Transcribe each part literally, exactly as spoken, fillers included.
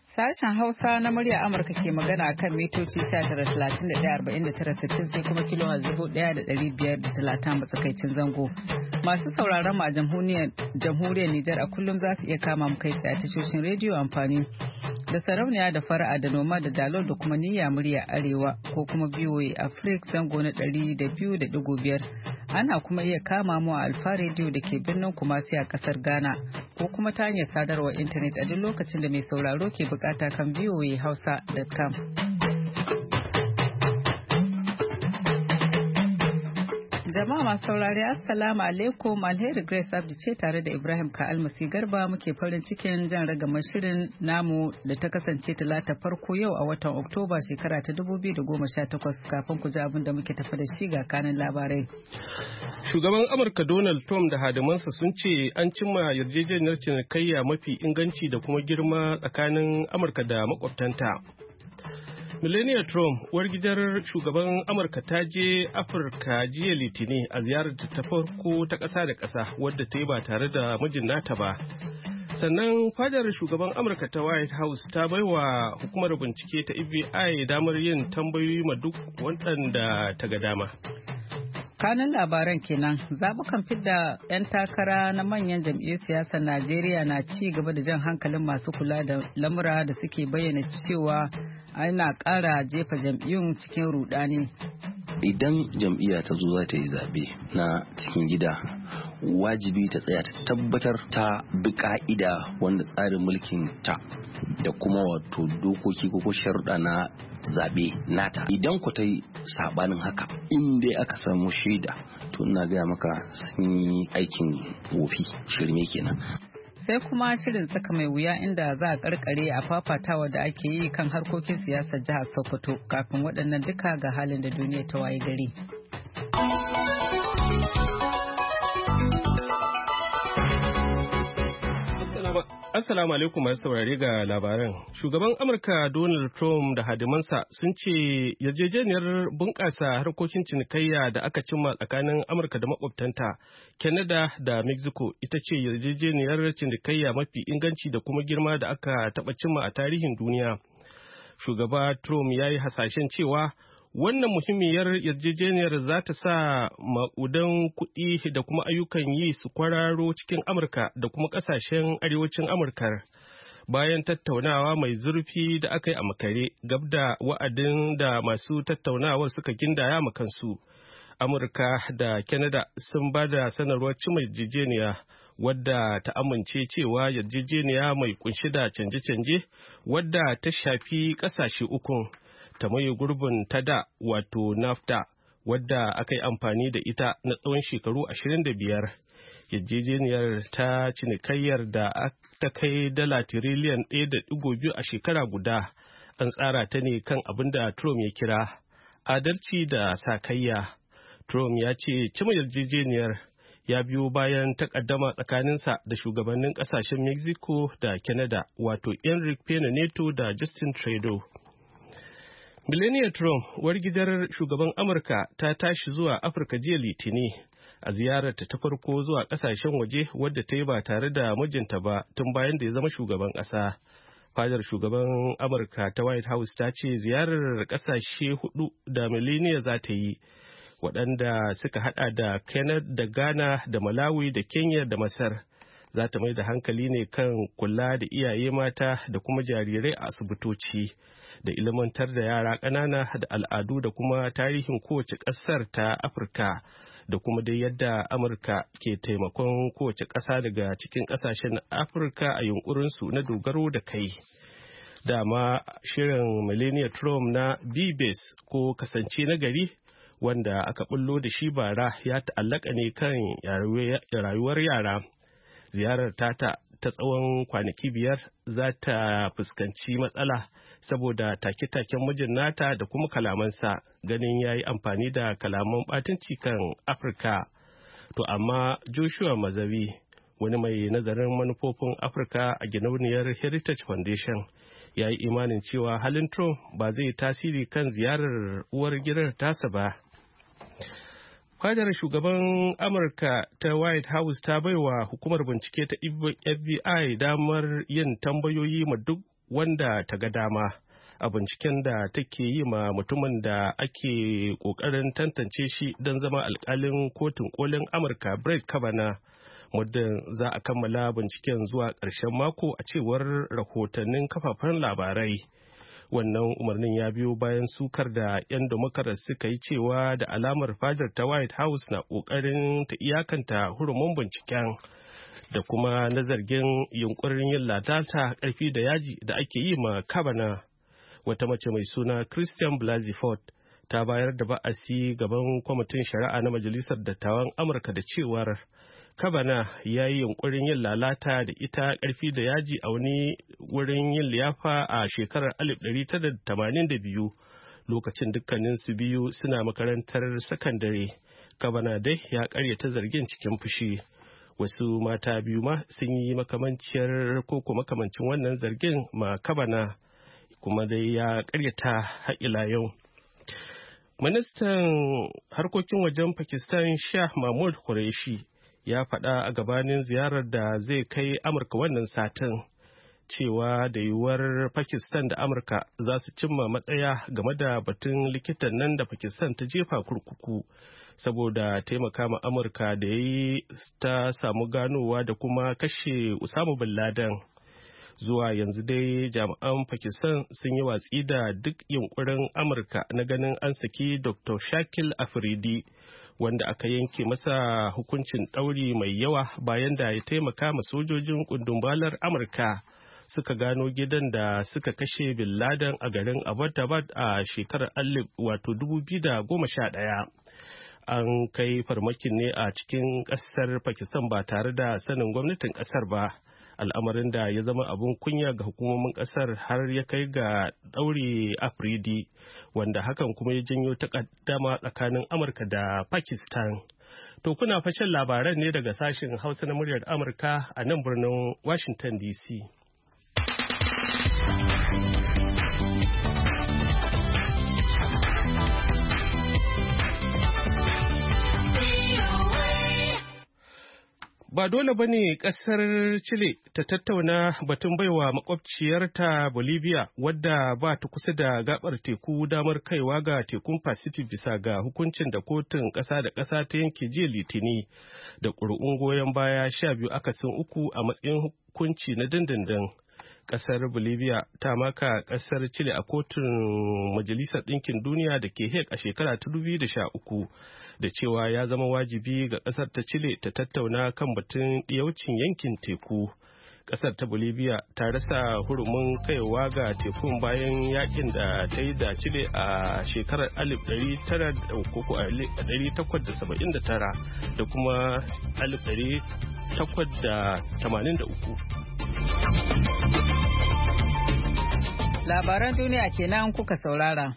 Sashen Hausa na murya Amurka ke magana kan mitoci tara talatin da ɗaya arba'in da tara sittin sai kuma kilo a zubo ɗaya da ɗari biyar da talatin matsakaicin zango. Masu sauraron mu a jamhuriyar Nijar a kullum za su iya kama mu kai tsaye tashoshin rediyo amfani da sarauniya da fara'a da noma da dalol da kuma niyya murya arewa ko kuma B O A Africa zango na ɗari da biyu da ɗigo biyar. Ana kuma iya kama mu a Alfa Radio da ke birnin Kumasi a kasar Ghana ko kuma ta hanyar sadarwar intanet a duk lokacin da mai sauraro ke bukata kan v o a hausa dot com. Jama'a masu saurari assalamu alaikum, Alheri Grace Abdi ce tare da Ibrahim Ka'almasi Garba muke farin cikin jan ragamar shirin namu da ta kasance talata farko yau a watan Oktoba shekara ta dubu biyu da goma sha takwas. Kafin ku ji abin da muke tafi da shi ga kanin labarai. Shugaban Amurka Donald Trump da hadimansa sun ce an cimma yarjejeniyar cinikayya mafi inganci da kuma girma tsakanin Amurka da makwabtanta. Melania Trump, uwar gidar shugaban Amurka, ta je Afirka jiya Litini a ziyarar ta farko ta ƙasa da ƙasa wadda ta yi ba tare da mijin nata ba. Sannan fadar shugaban Amurka ta White House ta baiwa hukumar bincike ta F B I damar yin tambayoyi ma duk waɗanda ta ga dama. Kanun labaran kenan, zabukan fidda 'yan takara na manyan jam'iyyar siyasar Najeriya na ci gaba da jan hankalin masu kula da lamura da suke bayyana cewa ana ƙara jefa jam'iyyun cikin rudani. Idan jam'iyya ta zo za ta yi zaɓe na cikin gida, wajibi ta tsaya ta tabbatar ta bi ka'ida wanda tsarin mulkin ta da kuma wato dokoki ko sharuɗa na zaɓe nata. Idan ku ta yi saɓanin haka, in dai aka samu shaida, to ina gaya maka sun yi aikin wofi, shirme kenan. Sai kuma shirin tsaka mai wuya inda za a karkare a fafatawa da ake yi kan harkokin siyasar jihar Sokoto. Kafin waɗannan duka ga halin da duniya ta waye gari. Assalamu alaikum masu saurare ga labaran. Shugaban Amurka Donald Trump da hadimansa sun ce yarjejeniyar bunƙasa harkokin cinikayya da aka cimma tsakanin Amurka da makwabtanta, Canada da Mexico, ita ce yarjejeniyar cinikayya mafi inganci da kuma girma da aka taɓa cimma a tarihin duniya. Shugaba Trump ya yi hasashen cewa wannan muhimmiyar yarjejeniyar za ta sa maƙudan kuɗi da kuma ayyukan yi su kwararo cikin Amurka da kuma ƙasashen arewacin Amurka. Bayan tattaunawa mai zurfi da aka yi a makare gab da wa'adin da masu tattaunawar suka gindaya ma kansu, Amurka da Canada sun ba da sanarwar cimma yarjejeniya wadda ta amince cewa yarjejeniya mai kunshi da canje-canje wadda ta shafi ƙasashe ukun. ta maye gurbin ta da wato NAFTA wadda aka yi amfani da ita na tsawon shekaru ashirin da biyar. Yarjejeniyar ta cinikayyar da ta kai dala tiriliyan ɗaya da ɗigo biyu a shekara guda an tsara ta ne kan abin da Trump ya kira adalci da sakayya. Trump ya ce cima yarjejeniyar ya biyo bayan takaddama tsakaninsa da shugabannin ƙasashen Mexico da Canada wato Enrique Pena Nieto da Justin Trudeau. Melania Trump, uwar gidar shugaban Amurka, ta tashi zuwa Afirka jiya Litini a ziyararta ta farko zuwa kasashen waje wadda ta yi ba tare da mijinta ba tun bayan da ya zama shugaban ƙasa. Fadar shugaban Amurka ta White House ta ce ziyarar ƙasashe hudu da Melania za ta yi, waɗanda suka hada da Canada da Ghana da Malawi da Kenya da Masar, za ta mai da hankali ne kan kula da iyaye mata da kuma jarirai a asibitoci, da ilmantar da yara ƙanana da al'adu da kuma tarihin kowace ƙasar ta Afirka, da kuma dai yadda Amurka ke taimakon kowace ƙasa daga cikin ƙasashen Afirka a yunkurinsu na dogaro da kai. Dama shirin Melania Trump na B-Base ko kasance na gari wanda aka bullo da shi bara ya ta'allaka ne kan rayuwar yara. Ziyarar tata ta tsawon kwanaki biyar za ta fuskanci matsala saboda take-taken mijin nata da kuma kalamansa, ganin ya yi amfani da kalaman ɓatanci kan Afirka. To amma Joshua Mazawi, wani mai nazarin manufofin Afirka a gidauniyar Heritage Foundation, ya yi imanin cewa halin Trump ba zai tasiri kan ziyarar uwar gidan tasa ba. Fadar shugaban Amurka ta White House ta baiwa hukumar bincike ta F B I damar yin tambayoyi ma duk wanda ta ga dama a binciken da take yi ma mutumin da ake ƙoƙarin tantance shi don zama alƙalin kotun kolin Amurka Brett Kavanaugh. Muddin za a kammala binciken zuwa ƙarshen mako a cewar rahotannin kafafen labarai. Wannan umarnin ya biyo bayan sukar da 'yan Democrat suka yi cewa da alamar fadar ta White House na ƙoƙarin ta iyakanta hurumin binciken da kuma na zargin yunkurin yin lalata ƙarfi da yaji da ake yi ma Kavanaugh. Wata mace mai suna Christian Blasey Ford ta bayar da ba'asi gaban kwamitin shari'a na Majalisar Dattawan Amurka da cewar Kavanaugh ya yi yunkurin yin lalata da ita ƙarfi da yaji a wani wurin yin liyafa a shekarar alif ɗari tara da tamanin da biyu lokacin dukkanin su biyu suna makarantar sakandare. Kavanaugh dai ya ƙaryata zargin cikin fushi. Wasu mata biyu ma sun yi makamanciyar ko kuma makamancin wannan zargin ma Kavanaugh, kuma dai ya ƙaryata har ila yau. Ministan harkokin wajen Pakistan Shah Mahmud Qureshi ya faɗa a gabanin ziyarar da zai kai Amurka wannan satin cewa da yiwuwar Pakistan da Amurka za su cimma matsaya game da batun likitan nan da Pakistan ta jefa kurkuku saboda taimaka ma Amurka da ya yi ta samu ganowa da kuma kashe Osama bin Laden. Zuwa yanzu dai jami'an Pakistan sun yi watsi da duk yunkurin Amurka na ganin an saki Doctor Shakil Afridi, wanda aka yanke masa hukuncin ɗauri mai yawa bayan da ya taimaka ma sojojin kundumbalar Amurka suka gano gidan da suka kashe Bin Laden a garin Abbottabad a shekarar alif wato dubu biyu da goma sha ɗaya. An kai farmakin ne a cikin ƙasar Pakistan ba tare da sanin gwamnatin ƙasar ba, al'amarin da ya zama abin kunya ga hukumomin ƙasar har ya kai ga ɗaure Afridi, wanda hakan kuma ya janyo takaddama tsakanin Amurka da Pakistan. To kuna fashin labaran ne daga sashen Hausa na muryar Amurka a nan birnin Washington D C. Ba dole ba ne ƙasar Chile ta tattauna batun baiwa makwabciyarta Bolivia, wadda ba ta kusa da gabar teku, damar kaiwa ga tekun Pacific bisa ga hukuncin da kotun ƙasa da ƙasa ta yanke jiya Litini da ƙuri'un goyon baya sha biyu akasin uku a matsayin hukunci na dindindin. Ƙasar Bolivia ta maka ƙasar Chile a kotun Majalisar Ɗinkin Duniya da ke Hague a shekara ta dubu biyu da sha uku. Da cewa ya zama wajibi ga ƙasar ta Chile ta tattauna kan batun ɗiyaucin yankin teku. Ƙasar ta Bolivia ta rasa hurumin kaiwa ga tekun bayan yakin da ta yi da Chile a shekarar alif ɗari tara ɗari takwas da saba'in da tara da kuma alif ɗari takwas da tamanin da uku. Labaran duniya kenan kuka saurara.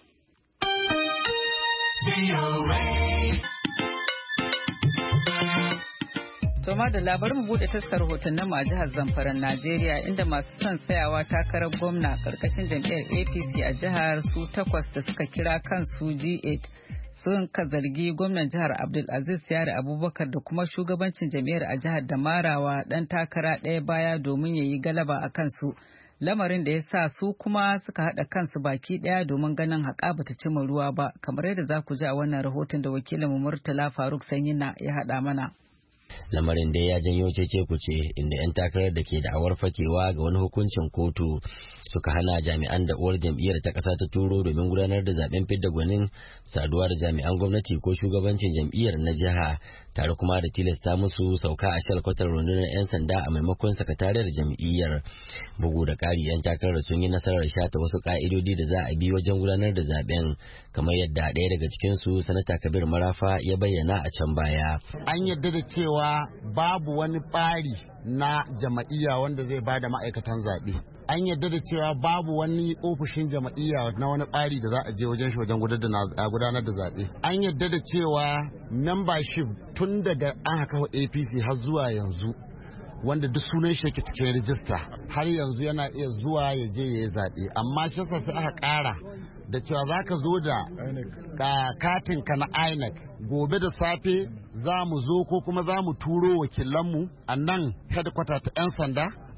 Toma da labarin mu bude taskar hotonnin mu a jihar Zamfara, Najeriya, inda masu son tsayawa takarar gwamna karkashin jam'iyyar A P C a jihar su takwas da suka kira kansu G eight sun ka zargi gwamnan jihar Abdulaziz Yari Abubakar da kuma shugabancin jam'iyyar a jihar da marawa dan takara ɗaya baya domin ya yi galaba a kansu. Lamarin da ya sa su kuma suka haɗa kansu baki ɗaya domin ganin haƙa bata cimma ruwa ba, kamar yadda za ku ji a wannan rahoton da wakilin Murtala Faruk Sanyina ya haɗa mana. Lamarin dai ya janyo cece kuce inda 'yan takarar da ke da'awar fakewa ga wani hukuncin kotu suka hana jami'an da uwar jam'iyyar ta ƙasa ta turo domin gudanar da zaben fidda gwanin saduwa da jami'an gwamnati ko shugabancin jam'iyyar na jiha, tare kuma da tilasta musu sauka a shalkwatar rundunar 'yan sanda a maimakon sakatariyar jam'iyyar. Bugu da ƙari, 'yan takarar sun yi nasarar shata wasu ƙa'idodi da za a bi wajen gudanar da zaben, kamar yadda ɗaya daga cikinsu sanata Kabir Marafa ya bayyana a can baya. An yarda da cewa babu wani ɓari na jama'iyya wanda zai bada ma'aikatan zaɓe. An yarda da cewa babu wani ofishin jama'iyya na wani ɓari da za a je wajen shi wajen gudanar da zaɓe. An yarda da cewa membership tun daga an haka A P C har zuwa yanzu, wanda duk sunan shi yake cikin rijista, har yanzu yana iya zuwa ya je ya yi zaɓe. Amma shi sai aka ƙara da cewa za ka zo da katinka na I N E C gobe da safe, za mu zo ko kuma za mu turo wakilanmu a nan headquarter ta 'yan sanda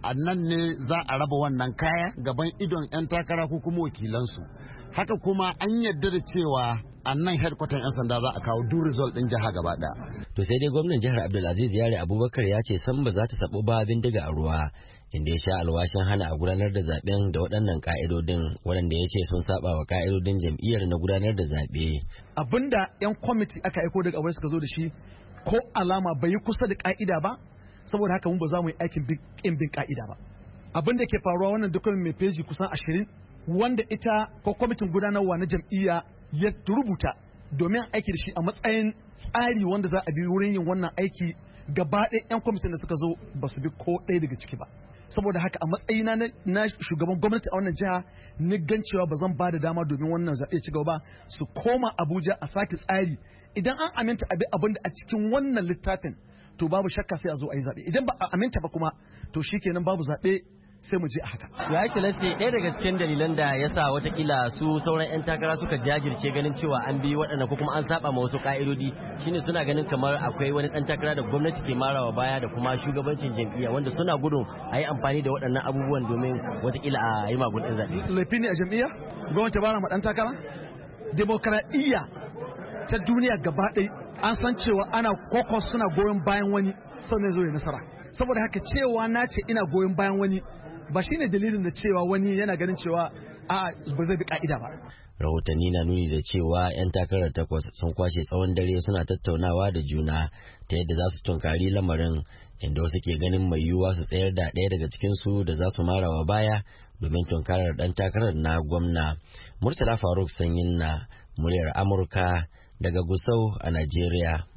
a nan ne za a raba wannan kaya gaban idon 'yan takara ko kuma wakilansu. Haka kuma an yarda da cewa a nan headquarter 'yan sanda za a kawo duk result din jiha gaba ɗaya. To sai dai gwamnan jihar Abdulaziz Yare Abubakar ya ce san ba za ta sabo ba bindiga a ruwa, inda ya sha alwashin hana a gudanar da zaben da waɗannan ka'idodin waɗanda ya ce sun saba wa ka'idodin jam'iyyar na gudanar da zaɓe. Abinda 'yan kwamiti aka aiko daga abai suka zo da shi ko alama bai yi kusa da ka'ida ba, saboda haka mun ba za mu yi aikin bin bin ka'ida ba. Abin da ke faruwa wannan dukkan mai feji kusan ashirin wanda ita ko kwamitin gudanarwa na jam'iyya ya rubuta domin aiki da shi a matsayin tsari wanda za a bi wurin yin wannan aiki, gaba ɗaya 'yan kwamitin da suka zo ba su bi ko ɗaya daga ciki ba. Saboda haka a matsayina na shugaban gwamnati a wannan jiha ni gan cewa ba zan ba da dama domin wannan zaɓe ci gaba ba, su koma Abuja a sake tsari. Idan an aminta abi abin da a cikin wannan littafin to babu shakka sai a zo a yi zaɓe, idan ba a aminta ba kuma to shikenan babu zaɓe sai mu je a haka. Ya ake lasse ɗaya daga cikin dalilan da ya sa watakila su sauran 'yan takara suka jajirce ganin cewa an bi waɗanda ko kuma an saba ma wasu ƙa'idodi shine suna ganin kamar akwai wani ɗan takara da gwamnati ke marawa baya da kuma shugabancin jam'iyya wanda suna gudun a yi amfani da waɗannan abubuwan domin watakila a yi magudin zaɓe. Laifi ne a jam'iyya? Gwamnati bara ma ɗan takara? Demokaradiyya ta duniya gaba ɗaya an san cewa ana kokos suna goyon bayan wani sau ne zo ya nasara. Saboda haka cewa na ce ina goyon bayan wani ba shi ne dalilin da cewa wani yana ganin cewa a ba zai bi ka'ida ba. Rahotanni na nuni da cewa 'yan takarar takwas sun kwashe tsawon dare suna tattaunawa da juna ta yadda za su tunkari lamarin, inda wasu ke ganin mai yiwuwa su tsayar da ɗaya daga cikinsu da za su marawa baya domin tunkarar ɗan takarar na gwamna. Murtala Faruk Sanyin na muryar Amurka daga Gusau a Najeriya.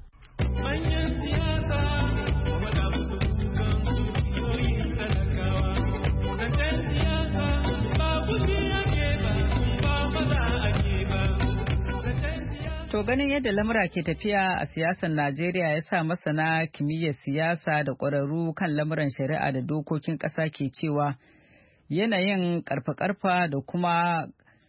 To ganin yadda lamura ke tafiya a siyasar Najeriya ya sa masana kimiyyar siyasa da ƙwararru kan lamuran shari'a da dokokin ƙasa ke cewa yanayin ƙarfa-ƙarfa da kuma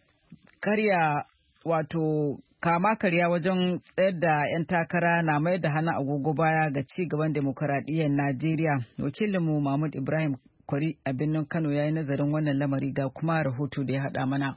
karya wato kama karya wajen tsayar da 'yan takara na mai da hana agogo baya ga ci gaban demokuraɗiyyar Najeriya. Wakilinmu Mahmud Ibrahim Kwari a birnin Kano ya yi nazarin wannan lamari ga kuma rahoto da ya haɗa mana.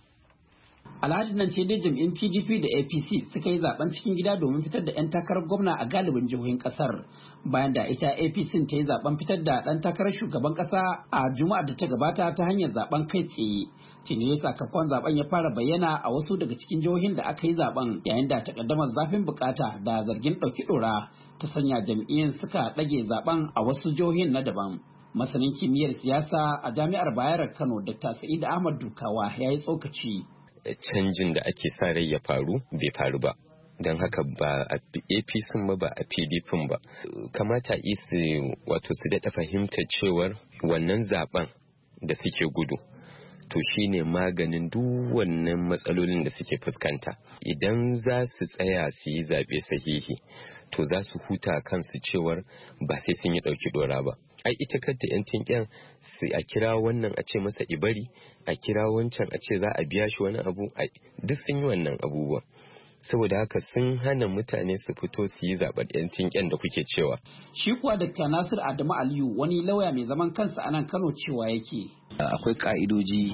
Alhadin nan ce dai jam'in P D P da A P C suka yi zaben cikin gida domin fitar da 'yan takarar gwamna a galibin jihohin kasar, bayan da ita A P C ta yi zaben fitar da ɗan takarar shugaban kasa a Juma'ar da ta gabata ta hanyar zaben kai tsaye. Tuni sakamakon zaben ya fara bayyana a wasu daga cikin jihohin da aka yi zaben, yayin da takaddamar zafin bukata da zargin ɗauki ɗora ta sanya jam'iyyun suka ɗage zaben a wasu jihohin na daban. Masanin kimiyyar siyasa a Jami'ar Bayero Kano Doctor Sa'id Ahmad Dukawa ya yi tsokaci. Canjin da ake sa rai ya faru bai faru ba, don haka ba a A P C ba ba a P D P ba. Kamata isi wato su daɗa fahimtar cewar wannan zaben da suke gudu to shine maganin duk wannan matsalolin da suke fuskanta. Idan za su tsaya su yi zaɓe sahihi to za su huta kansu cewar ba sai sun yi ɗauki ɗora ba. Ai ita kanta yan tinken su a kira wannan a ce masa ibari, a kira wancan a ce za a biya shi wani abu, duk sun yi wannan abubuwa. Saboda haka sun hana mutane su fito su yi zaɓar yan tinken da kuke cewa. Shi kuwa Dakta Nasir Adamu Aliyu wani lauya mai zaman kansa a nan Kano cewa yake. Akwai ka'idoji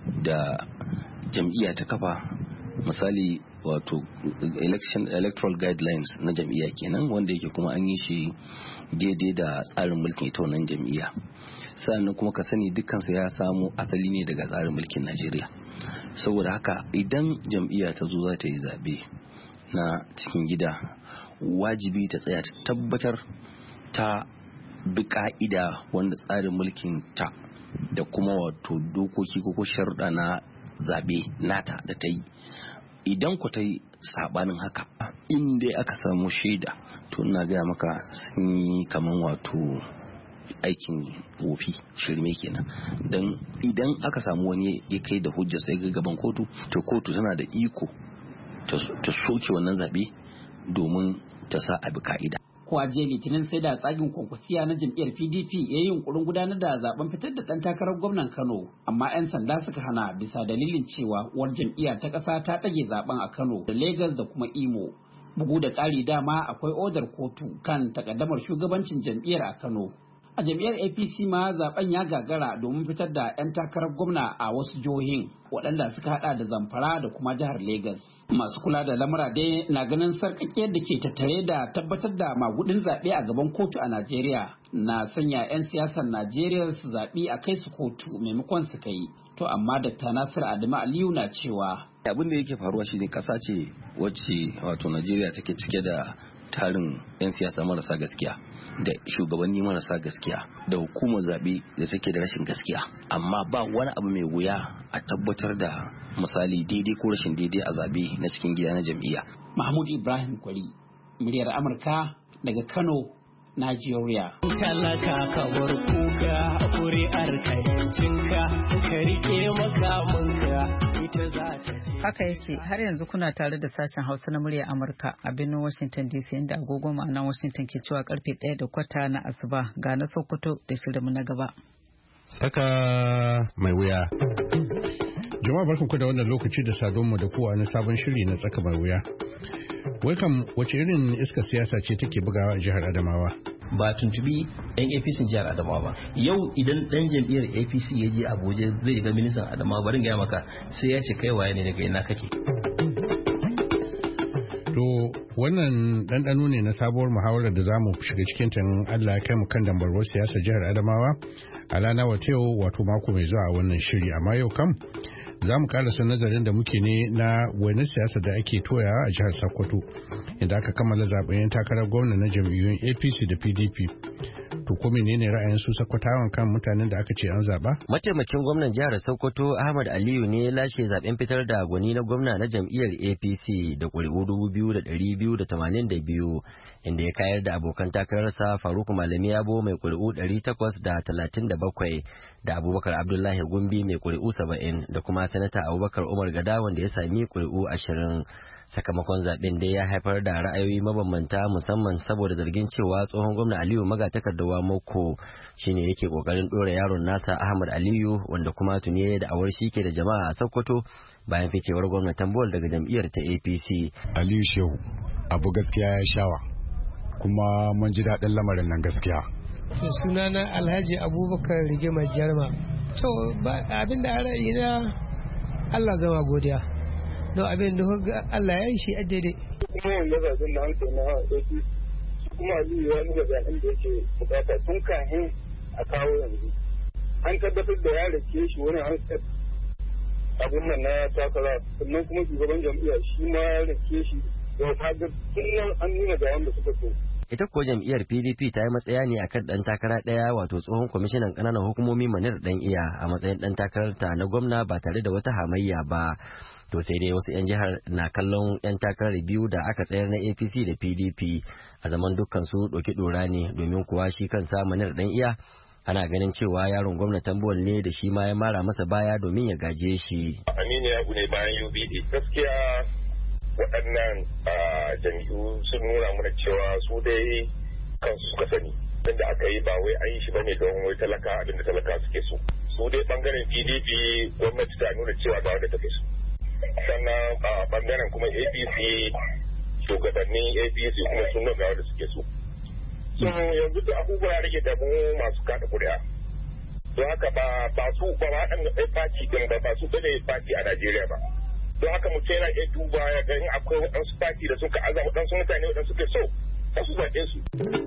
da jam'iyya ta kafa, misali wato election electoral guidelines na jam'iyya kenan, wanda yake kuma an yi shi daidai da tsarin mulkin ita wannan jam'iyya. Sannan kuma ka sani dukkansa ya samu asali ne daga tsarin mulkin Najeriya. Saboda haka idan jam'iyya ta zo za ta yi zabe na cikin gida, wajibi ta tsaya ta tabbatar ta bi ka'ida wanda tsarin mulkin ta da kuma wato dokoki ko sharuɗa na zabe nata da ta yi. Idan ku ta yi sabanin haka, in dai aka samu shaida, to ina gaya maka sun yi kaman wato aikin wofi, shirme kenan. Don idan aka samu wani ya kai da hujja sai ga gaban kotu, to kotu tana da iko ta soke wannan zabe domin ta sa abi ka'ida. Kuwa jiya Litinin sai da tsagin kwankwasiya na jam'iyyar P D P ya yi yunkurin gudanar da zaben fitar da ɗan takarar gwamnan Kano, amma 'yan sanda suka hana bisa dalilin cewa uwar jam'iyyar ta ƙasa ta ɗage zaben a Kano da Lagos da kuma Imo. Bugu da ƙari dama akwai odar kotu kan takaddamar shugabancin jam'iyyar a Kano. A jam'iyyar A P C ma zaben ya gagara domin fitar da 'yan takarar gwamna a wasu jihohin waɗanda suka hada da Zamfara da kuma jihar Legas. Masu kula da lamura dai na ganin sarƙaƙiyar da ke tattare da tabbatar da magudin zaɓe a gaban kotu a Najeriya na sanya 'yan siyasar Najeriya su zaɓi a kai su kotu maimakon su kai. To amma Dakta Nasir Adamu Aliyu na cewa abin da yake faruwa shi ne ƙasa ce wacce wato Najeriya take cike da tarin 'yan siyasa marasa gaskiya da shugabanni marasa gaskiya da hukumar zaɓe da take da rashin gaskiya, amma ba wani abu mai wuya a tabbatar da misali daidai ko rashin daidai a zaɓe na cikin gida na jam'iyya. Mahmud Ibrahim Kwari, muryar Amurka daga Kano, Najeriya. Talaka ka bar kuka, kuri'ar ka yancinka, ka rike makamanka. Haka yake, har yanzu kuna tare da sashen Hausa na murya Amurka a birnin Washington D C, inda agogo ma'anan Washington ke cewa karfe ɗaya da kwata na asuba. Ga na Sokoto da shirinmu na gaba. Tsaka mai wuya. Jama'a barkanku da wannan lokaci da sadonmu da kowa na sabon shiri na tsaka mai wuya. Wai kam wace irin iskar siyasa ce take bugawa a jihar Adamawa? Ba tuntubi yan A P C jihar Adamawa ba. Yau idan dan jam'iyyar A P C ya je Abuja zai ga ministan Adamawa, barin gaya maka sai ya ce kai waye ne daga ina kake. To wannan ɗanɗano ne na sabuwar muhawarar da za mu shiga cikin tan Allah ya kai mu kan dambarwar siyasar jihar Adamawa a rana wata yau wato mako mai zuwa a wannan shiri, amma yau kam za mu karasa nazarin da muke ne na wani siyasa da ake toyawa a jihar Sokoto inda aka kammala zaben takarar gwamna na jam'iyyun A P C da P D P. To ko menene ra'ayin su Sokotawan kan mutanen da aka ce an zaba? Mataimakin gwamnan jihar Sokoto Ahmad Aliyu ne ya lashe zaben fitar da gwani na gwamna na jam'iyyar A P C da ƙuri'u dubu biyu da ɗari biyu da tamanin da biyu, inda ya kayar da abokan takararsa Faruk Malami Yabo mai ƙuri'u ɗari takwas da talatin da bakwai da Abubakar Abdullahi Gumbi mai ƙuri'u saba'in da kuma Sanata Abubakar Umar Gada wanda ya sami ƙuri'u ashirin. Sakamakon zaben dai ya haifar da ra'ayoyi mabambanta, musamman saboda zargin cewa tsohon gwamna Aliyu Magatakardawa Moko shine yake kokarin dora yaron nasa Ahmad Aliyu, wanda kuma tuni da awar shi ke da jama'a a Sokoto bayan ficewar gwamnatin Tambol daga jam'iyyar ta A P C. Aliyu Shehu abu gaskiya ya shawa, kuma mun ji daɗin lamarin nan gaskiya. To sunana Alhaji Abubakar Rigima Jarma. To abinda ra'ayina Allah zama godiya. Don abin da Allah ya yi shi a daidai. Kuma wanda zaɓen da hankali na A P C kuma Aliyu ya nuna zaɓen da yake bukata tun kafin a kawo yanzu. An tabbatar da ya rake shi wani hankali abin nan na takara, sannan kuma shugaban jam'iyya shi ma ya rake shi da fagar tun nan an nuna ga wanda suka so. Ita ko jam'iyyar P D P ta yi matsaya ne akan ɗan takara ɗaya, wato tsohon kwamishinan ƙananan hukumomi Manir Dan Iya a matsayin ɗan takararta na gwamna ba tare da wata hamayya ba. To sai dai wasu 'yan jihar na kallon 'yan takarar biyu da aka tsayar na A P C da P D P a zaman dukkan su ɗauki ɗora ne, domin kuwa shi kansa Manir Dan Iya ana ganin cewa yaron gwamnatin Bol ne da shi ma ya mara masa baya domin ya gaje shi. Aminu ya ne bayan U B D gaskiya waɗannan jam'iyyu sun nuna mana cewa su dai kansu suka sani. Abin da aka yi ba wai an yi shi bane don wai talaka abin da talaka suke so. Su dai bangaren P D P gwamnati ta nuna cewa ba wanda take so. Sannan a bangaren kuma A P C shugabannin A P C kuma sun nuna wanda suke so. So yanzu da abubuwa rage da mu masu kada kuri'a. Don haka ba ba su ba waɗanda ɗaya faci ɗin ba ba su bane faci a Najeriya ba. Don haka mutum yana iya duba ya ga in akwai waɗansu faci da suka aza waɗansu mutane waɗansu suke so ta su zaɓe su.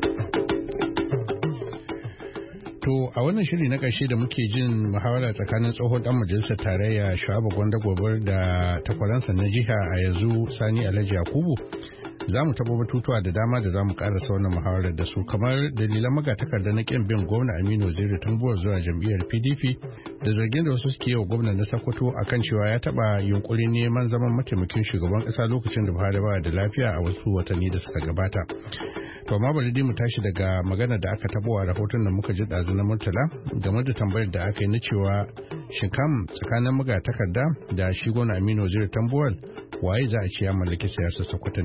To a wannan shiri na ƙarshe da muke jin muhawara tsakanin tsohon ɗan majalisar tarayya Shu'abu Gwanda Gobar da takwaransa na jiha a yanzu Sani Alhaji Yakubu, za mu taɓa batutuwa da dama da za mu ƙarasa wannan muhawarar da su, kamar dalilan magatakarda na ƙin bin gwamna Aminu Waziri Tambuwal zuwa jam'iyyar P D P da zargin da wasu suke yi wa gwamna na Sokoto akan cewa ya taɓa yunkurin neman zaman mataimakin shugaban ƙasa lokacin da Buhari ba da lafiya a wasu watanni da suka gabata. To amma bari dai mu tashi daga magana da aka tabo a rahoton da muka ji ɗazu na Murtala game da tambayar da aka yi na cewa shin kam tsakanin magatakarda da shi gwamna Aminu Waziri Tambuwal waye za a ce ya mallaki siyasar Sokoto ne.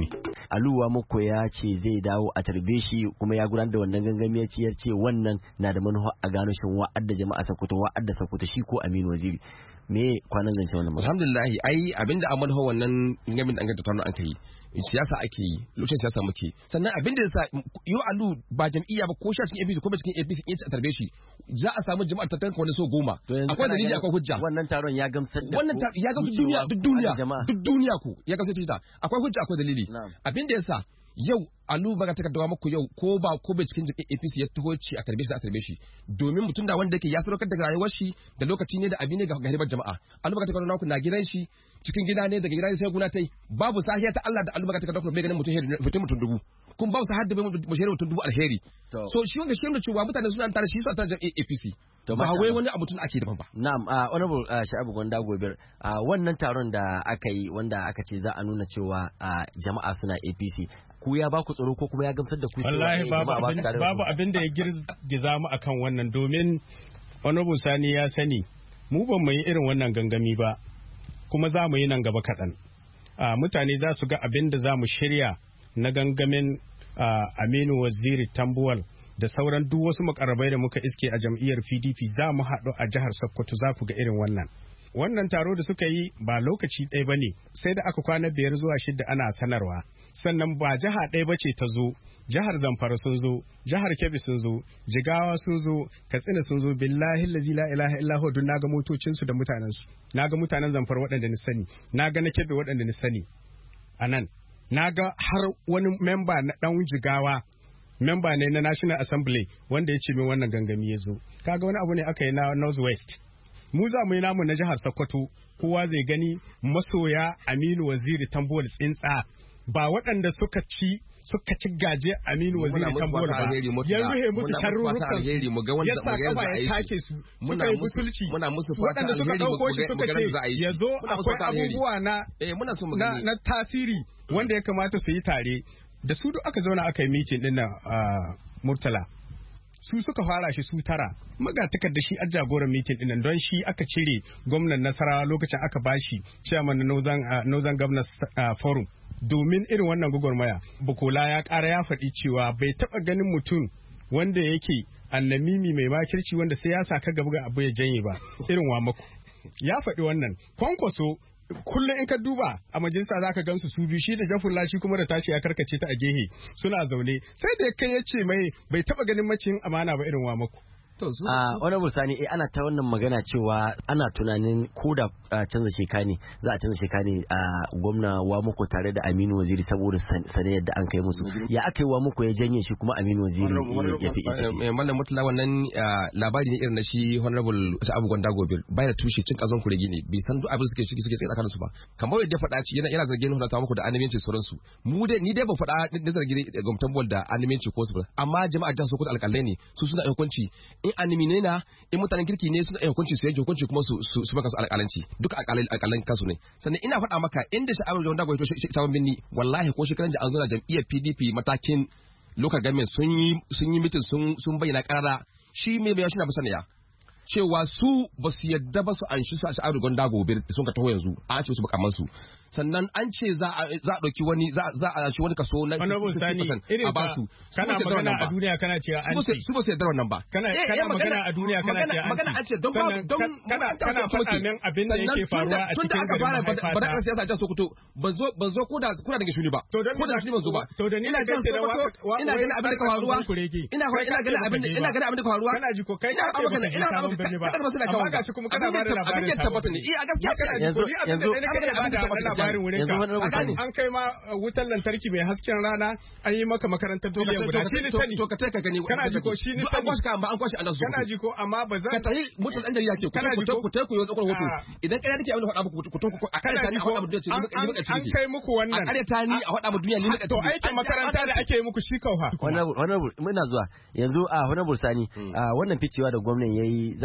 Aluwa muku ya ce zai dawo a tarbe shi kuma ya gudanar da wannan gangami ya ce wannan na da manufa a gano shin wa'adda jama'a Sokoto wa'adda Sokoto shi ko Aminu Waziri me kwanan zance wannan magana. Alhamdulillah ai abinda a manufa wannan gangamin da an ga tattauna an kai siyasa ake yi lokacin siyasa muke sannan abin da yasa yo Alu ba jam'iyya ba ko shi cikin A P C ko ba cikin A P C in a tarbe shi za a samu jama'ar tattalin wani so goma akwai dalili akwai hujja wannan taron ya gamsar da wannan ya gamsar duniya duk duniya duk duniya ko ya gamsar da akwai hujja akwai dalili abin da yasa yau Alu baga ta kaddawa muku yau ko ba ko bai cikin A P C ya taho ci a tarbe shi a tarbe shi domin mutum da wanda yake ya sadaukar da rayuwar shi da lokaci ne da abin ne ga garibar jama'a Alu baga ta kaddawa muku na gidan shi cikin gida ne daga gida sai guna tai babu sahiya ta Allah da Alu baga ta kaddawa bai ganin mutum mutum mutum dubu kun babu sahar da bai mutum dubu alheri so shi wanda shi da cewa mutane suna tare shi su ta A P C ba wai wani abu tun ake daban ba. Na'am, uh, honorable uh, Sha'abu Gwanda Gobir, uh, wannan taron da aka yi wanda aka ce za a nuna cewa uh, jama'a suna A P C. Ku ya ba ku tsaro ko kuma ya gamsar da ku? Wallahi babu abin babu abin da ya girgiza mu akan wannan domin honorable Sani ya sani mu ban mu yi irin wannan gangami ba kuma za mu yi nan gaba kaɗan. Uh, mutane za su ga abin da za mu shirya na gangamin uh, Aminu Waziri Tambuwal da sauran duk wasu makarabai da muka iske a jam'iyyar P D P za mu haɗu a jihar Sokoto za ku ga irin wannan. Wannan taro da suka yi ba lokaci ɗaya ba ne sai da aka kwana biyar zuwa shida ana sanarwa. Sannan ba jiha ɗaya ba ce ta zo, jihar Zamfara sun zo, jihar Kebbi sun zo, Jigawa sun zo, Katsina sun zo, billahi lazi la ilaha illa huwa duk naga motocinsu da mutanensu. Naga mutanen Zamfara waɗanda ni sani, naga na Kebbi waɗanda ni sani. A nan, naga har wani memba na ɗan Jigawa memba ne na National Assembly wanda ya ce min wannan gangami ya zo. Kaga wani abu ne aka yi na North West. Mu za mu yi namu na jihar Sokoto, kowa zai gani masoya Aminu Waziri Tambuwal tsintsa ba waɗanda suka ci suka ci gaje Aminu Waziri Tambuwal ba. Ya ruhe musu tarurrukan ya sa kafa ya take su suka yi butulci waɗanda suka ɗauko shi suka ce ya zo akwai abubuwa na na tasiri wanda ya kamata su yi tare. Da su duk aka zauna aka yi mitin din nan a Murtala su suka fara shi su tara magatakar da shi a jagoran mitin din nan don shi aka cire gwamnan Nasarawa lokacin aka bashi chairman na Northern uh, Northern Governors uh, Forum domin irin wannan gwagwarmaya. Bukola ya ƙara ya faɗi cewa bai taɓa ganin mutum wanda yake annamimi mai makirci wanda sai ya saka gaba ga abu ya janye ba irin Wamako ya faɗi wannan. Kwankwaso kullum in ka duba a majalisa za ka gansu su biyu shi da Jafulla shi kuma da tashi ya karkace ta a gehe suna zaune sai da kai ya ce mai bai taba ganin macin amana ba irin Wamako. a honorable Sani eh ana ta wannan magana cewa ana tunanin ko da canza sheka ne za a canza sheka ne a gwamna Wamako tare da Aminu Waziri saboda sanayar da an kai musu ya aka yi Wamako ya janye shi kuma Aminu Waziri ya fi mallam mutula wannan labari ne irin na shi honorable Abu Gwanda Gobir bai da tushe cin kazon kuregi ne bai san duk abin suke ciki suke tsakanin su ba kamar yadda faɗa ci yana yana zargin hulata muku da animenci sauran su mu dai ni dai ban faɗa da zargin gwamnatin bol da animenci ko su ba amma jama'a da su ko alƙalai ne su suna hukunci in animine na in mutanen kirki ne suna hukunci su yanke hukunci kuma su su baka su alƙalanci duka alƙalan kansu ne sannan ina faɗa maka inda sha'awar Gwanda Gobir to sabon binni wallahi ko shekaran da an zo na jam'iyyar P D P matakin local government sun yi sun yi meeting sun sun bayyana karara shi mai bayan shi na basaniya cewa su ba su yadda ba su an shi sha'awar Gwanda Gobir sun ka taho yanzu an ce su bakaman su sannan an ce za a za a dauki wani za za a shi wani kaso na a ba su kana magana a duniya kana cewa an ce su ba su yadda wannan ba kana kana magana a duniya kana cewa magana an ce don don kana kana faɗa min abin da yake faruwa a cikin garin mahaifata ba da siyasa ta Sokoto ban zo ban zo ko da kuna daga shuni ba ko da shuni ban zo ba to da ni ina ganin ina ganin abin da ka faruwa ina ina ganin abin da ina ganin abin da ka faruwa kana ji ko kai ka ce ba ina sabon birni ba amma ga ci kuma kana ba da labarin tabbata ne iya gaskiya yanzu yanzu labarin wurin ka an kai ma wutar lantarki mai hasken rana an yi maka makarantar duniya guda shi ne sani to ka taka gani kana ji ko shi ne sani an kwashi ka an kwashi Allah su kana ji ko amma ba za ka tayi mutum dan jarida ke kana ji ko ku tayi ku yi tsakar hoto idan kai nake abin da faɗa muku ku to ku a kare tani a faɗa muku duniya an kai muku wannan a kare tani a faɗa muku duniya ne to aikin makaranta da ake muku shi kauha wannan muna zuwa yanzu a honorable Sani wannan ficewa da gwamnati yayi za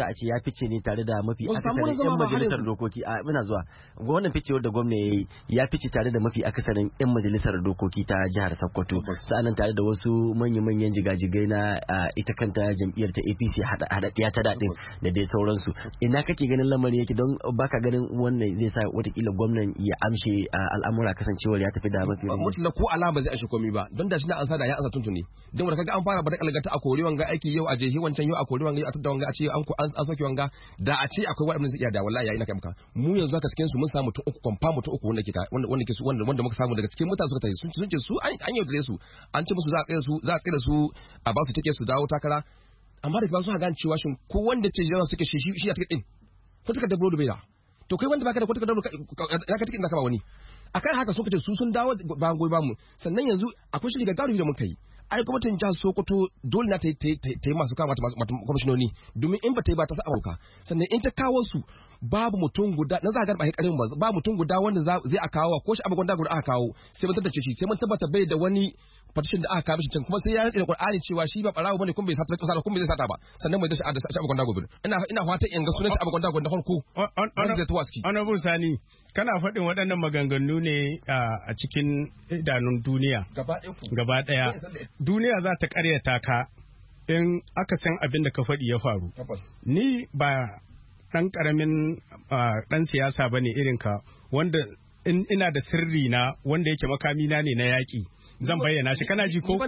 a ce ya fice ne tare da mafi akasarin yan majalisar dokoki a muna zuwa wannan ficewar da gwamna yayi ya fice tare da mafi akasarin yan majalisar dokoki ta jihar Sokoto sa'annan tare da wasu manyan-manyan jigajigai na ita kanta jam'iyyar ta A P C haɗaɗɗiya ta daɗin da dai sauransu. Ina kake ganin lamarin yake don baka ganin wannan zai sa watakila gwamnan ya amshe al'amura kasancewar ya tafi da mafi rinjaye. Mutum ko alama zai ashe komai ba don da shi na ansa da ya ansa tuntuni. Don wanda kaga an fara bada kalgata a kori wanga aiki yau a jehi wancan yau a kori wanga a tudda wanga a ce an an saki wanga da a ce akwai waɗanda zai iya da wallahi yayi na kai muka. Mu yanzu haka cikin su mun samu mutum uku kwamfa mutum uku wanda ke wanda wanda ke su wanda wanda muka samu daga cikin mutane suka tafi sun ce su an yaudare su an ce musu za a tsaya su za a tsaya su a ba su take su dawo takara amma da ba su gane cewa shin ko wanda ce jira suke shi shi ya take din ko take da brodo bai da to kai wanda baka da ko take da ya ka take da ka ba wani akan haka suka ce su sun dawo ba goyi ba mu sannan yanzu akwai shi daga garu da muka yi ai gwamnatin jihar Sokoto dole na ta yi masu kama mata kwamishinoni domin in ba ta yi ba ta sa amurka sannan in ta kawo su babu mutum guda na zagar ba karin ba ba mutum guda wanda zai a kawo ko shi abu gwanda guda aka kawo sai mun tattace shi sai mun tabbata bai da wani partition da aka kawo shi can kuma sai ya rantsa da Qur'ani cewa shi ba barawo bane kuma bai sata kasa kuma bai zai sata ba sannan mai da shi a abu gwanda gobe ina ina fata in ga sunan shi abu gwanda gobe farko honorable Sani kana faɗin waɗannan maganganu ne a cikin idanun duniya gaba ɗaya duniya za ta ƙaryata ka in aka san abin da ka faɗi ya faru ni ba ɗan ƙaramin ɗan siyasa ba ne irin ka wanda ina da sirri na wanda yake makamina ne na yaƙi zan bayyana shi kana ji ko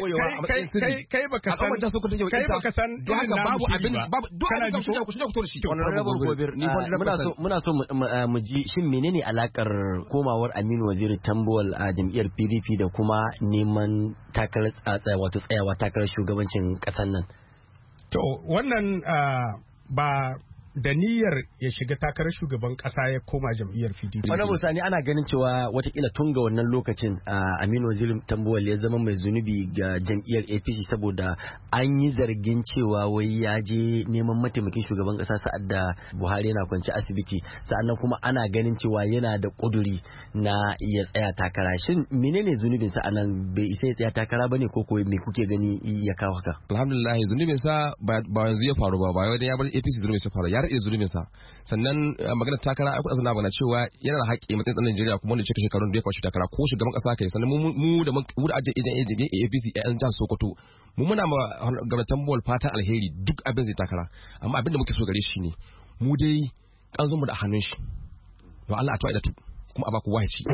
kai kai baka san kai baka san don haka babu abin babu duk kana ji ko ku shi ku shi muna so muna so mu ji shin menene alakar komawar Aminu Waziri Tambuwal a jam'iyyar P D P da kuma neman takarar tsaya wato tsayawa takarar shugabancin ƙasar nan to wannan ba da niyyar ya shiga takarar shugaban kasa ya koma jam'iyyar P D P. Wani musani ana ganin cewa watakila tun ga wannan lokacin Aminu Waziri Tambuwal ya zama mai zunubi ga jam'iyyar A P C saboda an yi zargin cewa wai ya je neman mataimakin shugaban kasa sa'ad da Buhari yana kwance asibiti sa'annan kuma ana ganin cewa yana da kuduri na ya tsaya takara shin menene zunubin sa anan bai isa ya tsaya takara bane ko ko me kuke gani ya kawo haka? Alhamdulillah zunubin sa ba yanzu ya faru ba ba wai ya bar A P C zunubin sa faru ya rage zunubin sa sannan maganar takara akwai azuna bana cewa yana da haƙƙi matsayin tsanin Najeriya kuma wanda cika shekarun da ya kwashi takara ko shugaban kasa kai sannan mu da mu da ajin ejen A P C a jihar Sokoto mu muna ma gwamnatin Bol fatan alheri duk abin zai takara amma abin da muke so gare shi ne mu dai kanzon mu da hannun shi don Allah a tuwa da tu kuma a ba ku wahaci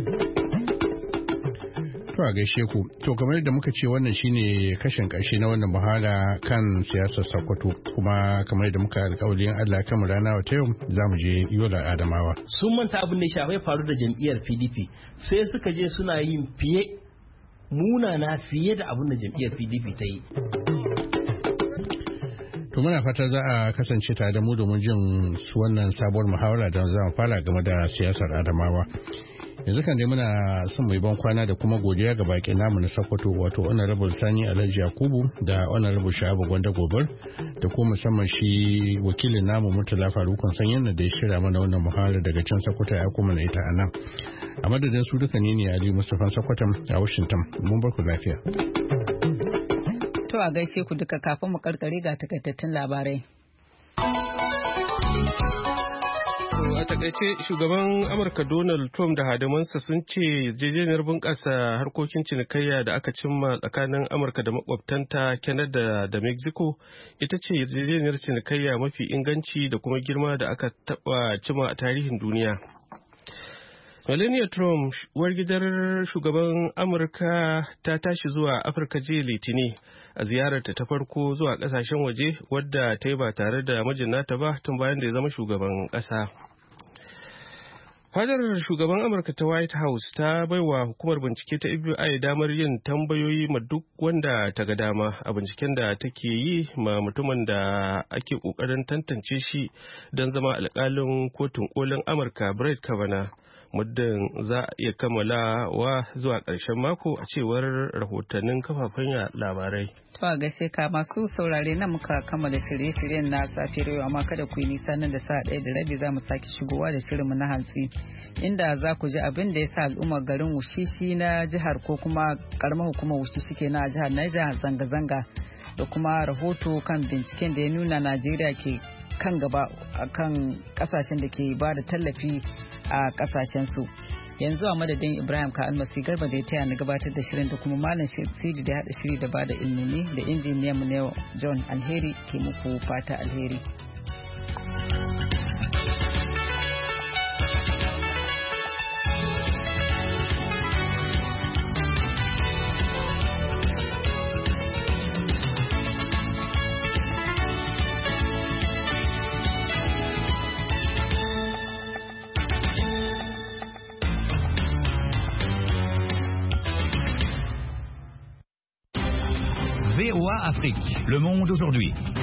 To a gaishe ku, to kamar yadda muka ce wannan shine kashin ƙarshe na wannan muhara kan siyasar Sokoto kuma kamar yadda muka alƙawarin Allah kan mu rana wata yau za mu je Yola Adamawa. Sun manta abin da ya shafi faru da jam'iyyar P D P sai suka je suna yin fiye munana fiye da abin da jam'iyyar P D P ta yi. To muna fata za a kasance tare da mu domin jin wannan sabuwar muhawara da za mu fara game da siyasar Adamawa. Yanzu kan dai muna son mai ban kwana da kuma godiya ga bakin namu na Sokoto wato Honorable Sani Alhaji Yakubu da Honorable Shahabu Gwanda Gobar da kuma musamman shi wakilin namu Murtala Farukun Sanyin da ya shirya mana wannan muhawara daga can Sokoto ya kuma na ita a nan. A madadin su duka ne ne Ali Mustapha Sokoto a Washington. Mun bar ku lafiya. To a gaishe ku duka kafin mu karkare ga takaitattun labarai. A takaice shugaban Amurka Donald Trump da hadimansa sun ce yarjejeniyar bunƙasa harkokin cinikayya da aka cimma tsakanin Amurka da makwabtanta Canada da Mexico ita ce yarjejeniyar cinikayya mafi inganci da kuma girma da aka taɓa cimma a tarihin duniya. Melania Trump, uwar gidar shugaban Amurka ta tashi zuwa Afirka jiya Litini a ziyararta ta farko zuwa ƙasashen waje wadda ta yi ba tare da mijin nata ba tun bayan da ya zama shugaban ƙasa. Fadar shugaban Amurka ta White House ta baiwa hukumar bincike ta F B I damar yin tambayoyi ma duk wanda ta ga dama a binciken da take yi ma mutumin da ake kokarin tantance shi don zama alkalin kotun kolin Amurka Brett Kavanaugh. Muddin za a iya kammalawa zuwa ƙarshen mako a cewar rahotannin kafafen labarai. To a gaishe ka masu saurare na muka kammala shirye-shiryen na safiyar yau amma kada ku yi nisa nan da sa ɗaya da rabi za mu sake shigowa da shirinmu na hantsi inda za ku ji abin da ya sa al'ummar garin Wushishi na jihar ko kuma karamar hukumar Wushishi ke na jihar Niger zanga-zanga da kuma rahoto kan binciken da ya nuna Najeriya ke kan gaba a kan kasashen da ke ba da tallafi a kasashen su. Yanzu a madadin Ibrahim ka almasi garba da ya taya na gabatar da shirin da kuma malam Sidi da haɗa shiri da ba da ilmumi da injiniyan mu ne John Alheri ke muku fata alheri. V O A Afrique, Le Monde aujourd'hui.